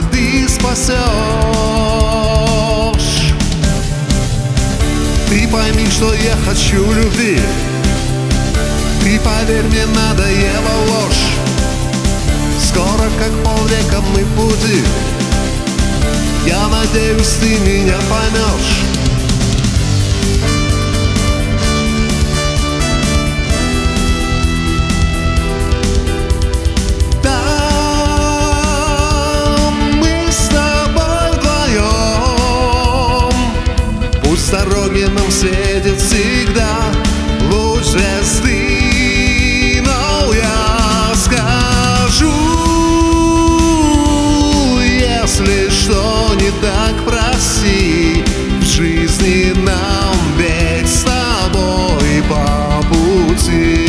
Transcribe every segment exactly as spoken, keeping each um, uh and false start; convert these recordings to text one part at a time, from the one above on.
ты спасешь. Ты пойми, что я хочу любви. Ты поверь, мне надоела ложь. Скоро, как полвека, мы в пути. Я надеюсь, ты меня поймешь. Дороги нам светит всегда луч звезды, но я скажу, если что не так, прости. В жизни нам ведь с тобой по пути.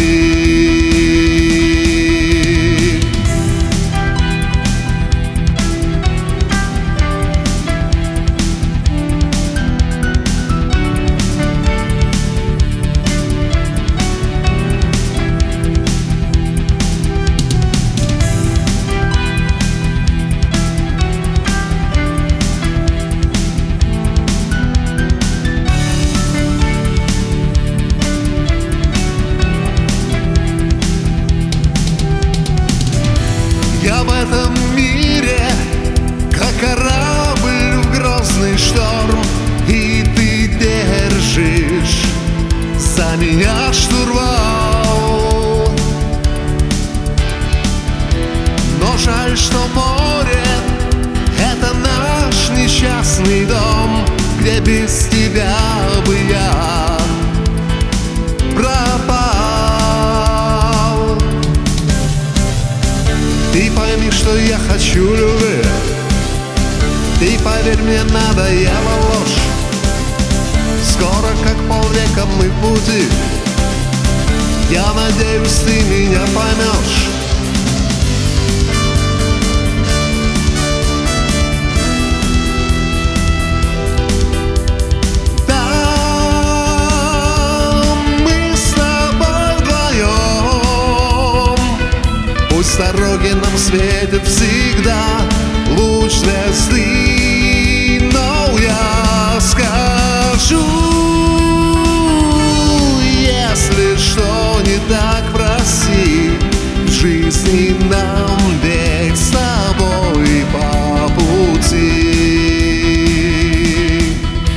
Я в этом мире, как корабль в грозный шторм, и ты держишь за меня штурвал. Но жаль, что море — это наш несчастный дом, где без тебя бы я пропал. Ты пойми, что я хочу любви. Ты поверь, мне надоела ложь. Скоро, как полвека, мы в пути. Я надеюсь, ты меня поймешь. Да, мы с тобой вдвоем. Пусть дороги нам светит всегда луч звезды, но я скажу, если что не так, прости. В жизни нам ведь с тобой по пути.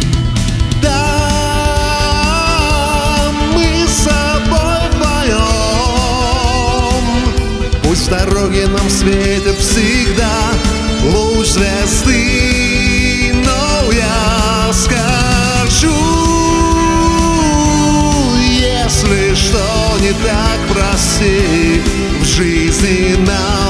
Да, мы с собой вдвоем. Пусть дороги нам светят всегда луч звезды, но я скажу, если что не так, прости. В жизни нам